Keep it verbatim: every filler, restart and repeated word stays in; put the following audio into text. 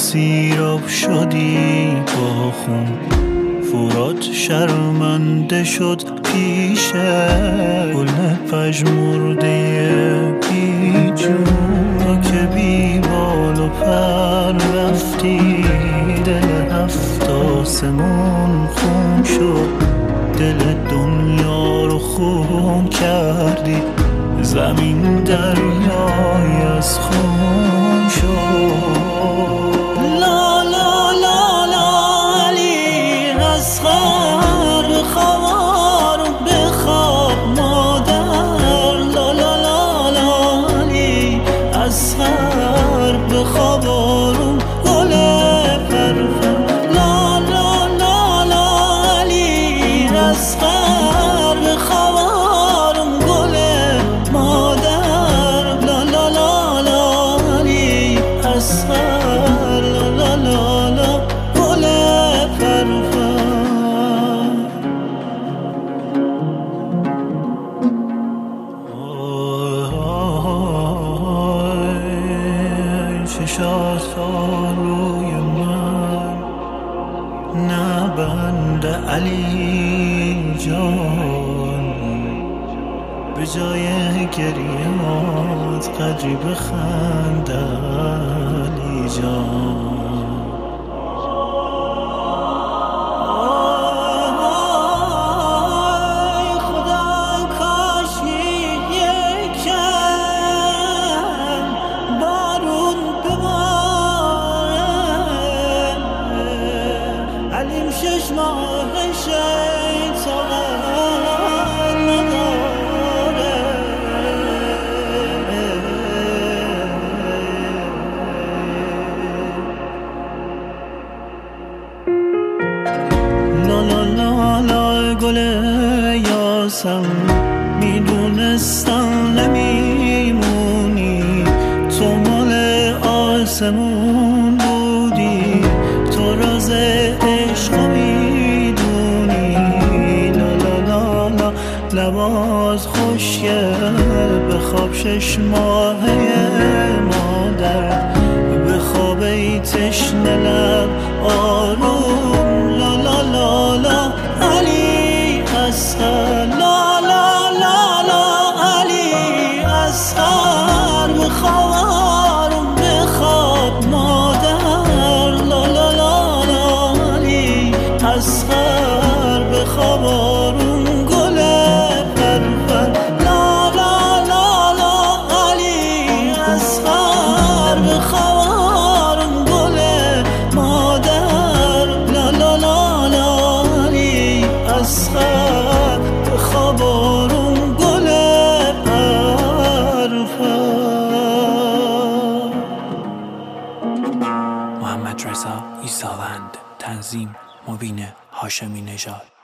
سیراب شدی با خون، فرات شرمنده شد پیشه، گل پژمرده بی جون که بی بال و پر رفتی. دل هفت آسمون خون شد، دل دنیا رو خون کردی، زمین دریای از خون شد. لا لا لا لا علی اصغر بخوار بخواب مادر. لا لا لا لا علی اصغر بخواب آروم گل پرپر. لا لا لا لا علی اصغر بخواب آروم گل مادر. لا لا لا لا علی اصغر، لا لا لا لا گل پرپر. چشات روی من نبند علی جان، به جای گریات قدری بخند علی جان. شش ماه شیطان نداره، لا لا لا لا گل یاسم، میدونستم نمیمونی، تو مال آسمون بودی، تو راز عشق میدونی. لا لا لا لا لباس خوشگل بخواب شش ماهه مادر، بخواب ای تشنه لب آروم. لا لا لا لا علی اصغر، لا لا لا لا علی اصغر بخواب آروم بخواب مادر. لا لا لا لا علی اصغر بخواب آروم گل پرپر. لا لا لا لا علی اصغر بخواب آروم گل مادر. لا لا لا لا علی اصغر بخواب آروم گل پرپر. محمد رضا ایساوند، تنظیم مبین هاشمی نژاد.